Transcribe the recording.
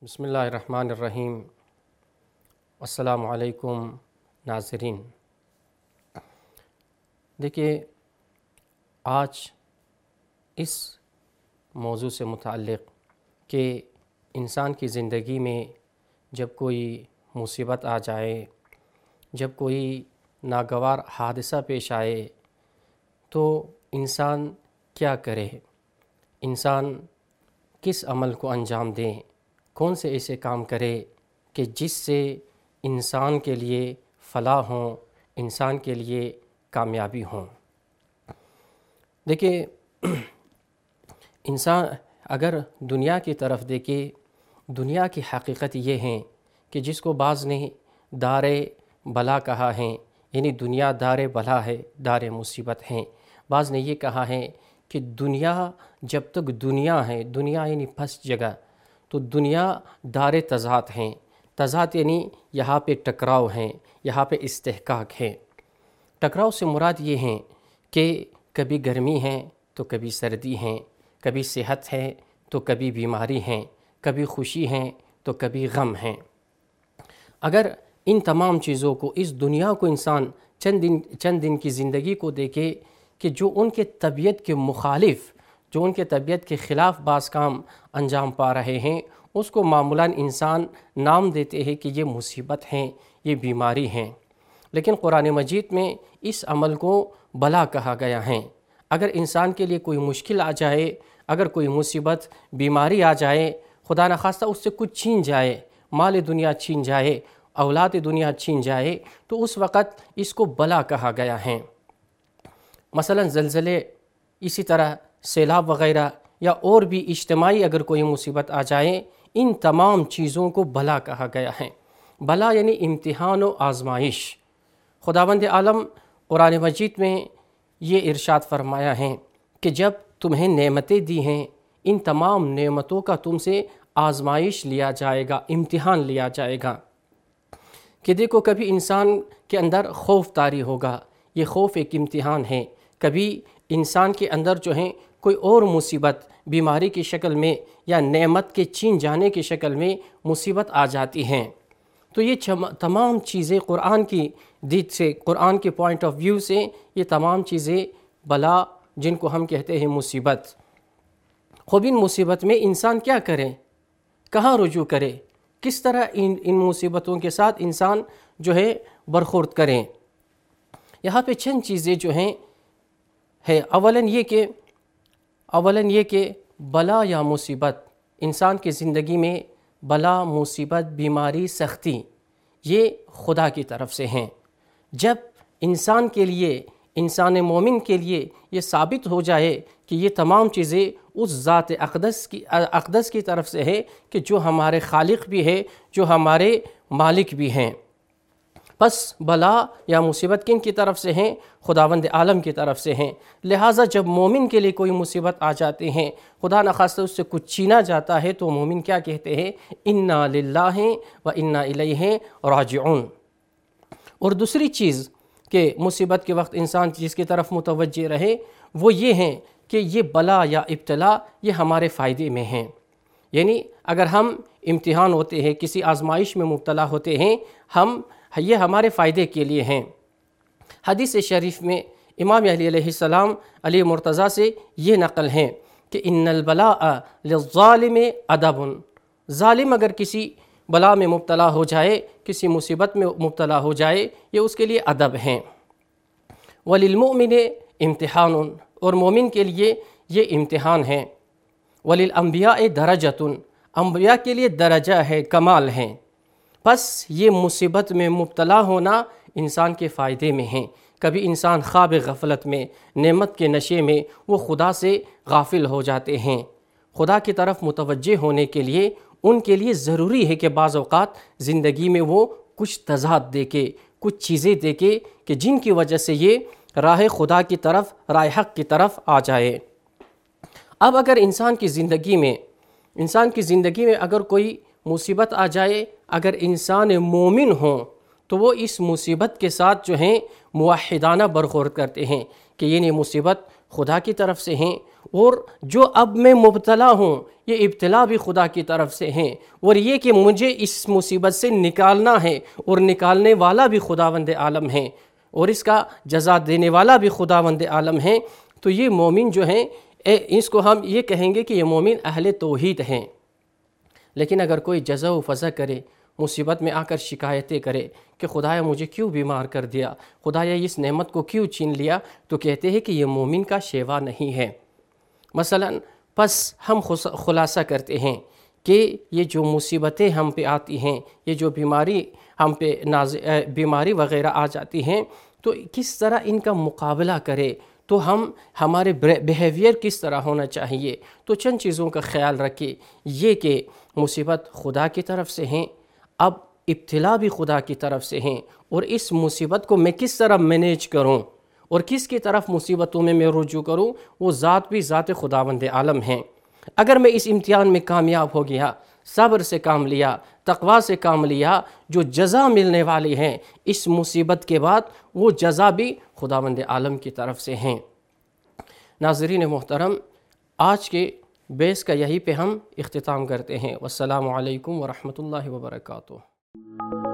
بسم اللہ الرحمن الرحیم۔ السلام علیکم ناظرین۔ دیکھیے، آج اس موضوع سے متعلق کہ انسان کی زندگی میں جب کوئی مصیبت آ جائے، جب کوئی ناگوار حادثہ پیش آئے تو انسان کیا کرے، انسان کس عمل کو انجام دے، کون سے ایسے کام کرے کہ جس سے انسان کے لیے فلاح ہوں، انسان کے لیے کامیابی ہوں۔ دیکھیے، انسان اگر دنیا کی طرف دیکھے، دنیا کی حقیقت یہ ہے کہ جس کو بعض نے دار بلا کہا ہے، یعنی دنیا دار بلا ہے، دار مصیبت ہے۔ بعض نے یہ کہا ہے کہ دنیا جب تک دنیا ہے، دنیا یعنی پھنس جگہ، تو دنیا دار تضاد ہیں۔ تضاد یعنی یہاں پہ ٹکراؤ ہیں، یہاں پہ استحقاق ہے۔ ٹکراؤ سے مراد یہ ہیں کہ کبھی گرمی ہے تو کبھی سردی ہیں، کبھی صحت ہے تو کبھی بیماری ہیں، کبھی خوشی ہیں تو کبھی غم ہیں۔ اگر ان تمام چیزوں کو، اس دنیا کو انسان چند دن کی زندگی کو دیکھے کہ جو ان کے طبیعت کے مخالف، جو ان کے طبیعت کے خلاف بعض کام انجام پا رہے ہیں، اس کو معمولاً انسان نام دیتے ہیں کہ یہ مصیبت ہیں، یہ بیماری ہیں۔ لیکن قرآن مجید میں اس عمل کو بلا کہا گیا ہے۔ اگر انسان کے لیے کوئی مشکل آ جائے، اگر کوئی مصیبت، بیماری آ جائے، خدا نخواستہ اس سے کچھ چھین جائے، مال دنیا چھین جائے، اولاد دنیا چھین جائے، تو اس وقت اس کو بلا کہا گیا ہے۔ مثلا زلزلے، اسی طرح سیلاب وغیرہ، یا اور بھی اجتماعی اگر کوئی مصیبت آ جائے، ان تمام چیزوں کو بلا کہا گیا ہے۔ بلا یعنی امتحان و آزمائش۔ خداوند عالم قرآن مجید میں یہ ارشاد فرمایا ہے کہ جب تمہیں نعمتیں دی ہیں، ان تمام نعمتوں کا تم سے آزمائش لیا جائے گا، امتحان لیا جائے گا۔ کہ دیکھو، کبھی انسان کے اندر خوف طاری ہوگا، یہ خوف ایک امتحان ہے۔ کبھی انسان کے اندر جو ہے کوئی اور مصیبت، بیماری کی شکل میں یا نعمت کے چھین جانے کی شکل میں مصیبت آ جاتی ہیں۔ تو یہ تمام چیزیں قرآن کی دید سے، قرآن کے پوائنٹ آف ویو سے، یہ تمام چیزیں بلا، جن کو ہم کہتے ہیں مصیبت۔ خوب ان مصیبت میں انسان کیا کرے، کہاں رجوع کرے، کس طرح ان مصیبتوں کے ساتھ انسان جو ہے برخورد کریں۔ یہاں پہ چند چیزیں جو ہیں ہے اولاً یہ کہ بلا یا مصیبت، انسان کی زندگی میں بلا، مصیبت، بیماری، سختی، یہ خدا کی طرف سے ہیں۔ جب انسان کے لیے، انسان مومن کے لیے یہ ثابت ہو جائے کہ یہ تمام چیزیں اس ذات اقدس کی طرف سے ہے کہ جو ہمارے خالق بھی ہے، جو ہمارے مالک بھی ہیں، پس بلا یا مصیبت کن کی طرف سے ہیں؟ خداوند عالم کی طرف سے ہیں۔ لہٰذا جب مومن کے لیے کوئی مصیبت آ جاتے ہیں، خدا نخواستہ اس سے کچھ چھینا جاتا ہے، تو مومن کیا کہتے ہیں؟ انا للہ و انا الیہ راجعون۔ اور دوسری چیز کہ مصیبت کے وقت انسان جس کی طرف متوجہ رہے، وہ یہ ہیں کہ یہ بلا یا ابتلا یہ ہمارے فائدے میں ہیں۔ یعنی اگر ہم امتحان ہوتے ہیں، کسی آزمائش میں مبتلا ہوتے ہیں، یہ ہمارے فائدے کے لیے ہیں۔ حدیث شریف میں امام علیہ السلام علی مرتضیٰ سے یہ نقل ہے کہ ان البلاء للظالم ادب، ظالم اگر کسی بلا میں مبتلا ہو جائے، کسی مصیبت میں مبتلا ہو جائے، یہ اس کے لیے ادب ہیں۔ وللمؤمن امتحان، اور مومن کے لیے یہ امتحان ہے۔ وللانبیاء درجۃ، انبیاء کے لیے درجہ ہے، کمال ہیں۔ پس یہ مصیبت میں مبتلا ہونا انسان کے فائدے میں ہیں۔ کبھی انسان خواب غفلت میں، نعمت کے نشے میں وہ خدا سے غافل ہو جاتے ہیں۔ خدا کی طرف متوجہ ہونے کے لیے ان کے لیے ضروری ہے کہ بعض اوقات زندگی میں وہ کچھ تضاد دیکھے، کچھ چیزیں دیکھے کہ جن کی وجہ سے یہ راہ خدا کی طرف، راہ حق کی طرف آ جائے۔ اب اگر انسان کی زندگی میں اگر کوئی مصیبت آ جائے، اگر انسان مومن ہوں تو وہ اس مصیبت کے ساتھ جو ہیں موحدانہ برخورد کرتے ہیں کہ یہ مصیبت خدا کی طرف سے ہیں، اور جو اب میں مبتلا ہوں یہ ابتلا بھی خدا کی طرف سے ہیں، اور یہ کہ مجھے اس مصیبت سے نکالنا ہے اور نکالنے والا بھی خداوند عالم ہے، اور اس کا جزا دینے والا بھی خداوند عالم ہے، تو یہ مومن جو ہیں اس کو ہم یہ کہیں گے کہ یہ مومن اہل توحید ہیں۔ لیکن اگر کوئی جزا و فضا کرے، مصیبت میں آ کر شکایتیں کرے کہ خدایا مجھے کیوں بیمار کر دیا، خدایا اس نعمت کو کیوں چھین لیا، تو کہتے ہیں کہ یہ مومن کا شیوا نہیں ہے۔ مثلا پس ہم خلاصہ کرتے ہیں کہ یہ جو مصیبتیں ہم پہ آتی ہیں، یہ جو بیماری ہم پہ بیماری وغیرہ آ جاتی ہیں، تو کس طرح ان کا مقابلہ کرے، تو ہمارے بیہیویئر کس طرح ہونا چاہیے، تو چند چیزوں کا خیال رکھے۔ یہ کہ مصیبت خدا کی طرف سے ہیں، اب ابتلا بھی خدا کی طرف سے ہیں، اور اس مصیبت کو میں کس طرح مینیج کروں اور کس کی طرف مصیبتوں میں رجوع کروں، وہ ذات بھی ذات خداوند عالم ہیں۔ اگر میں اس امتحان میں کامیاب ہو گیا، صبر سے کام لیا، تقوی سے کام لیا، جو جزا ملنے والی ہیں اس مصیبت کے بعد، وہ جزا بھی خداوند عالم کی طرف سے ہیں۔ ناظرین محترم، آج کے بیس کا یہی پہ ہم اختتام کرتے ہیں۔ والسلام علیکم ورحمۃ اللہ وبرکاتہ۔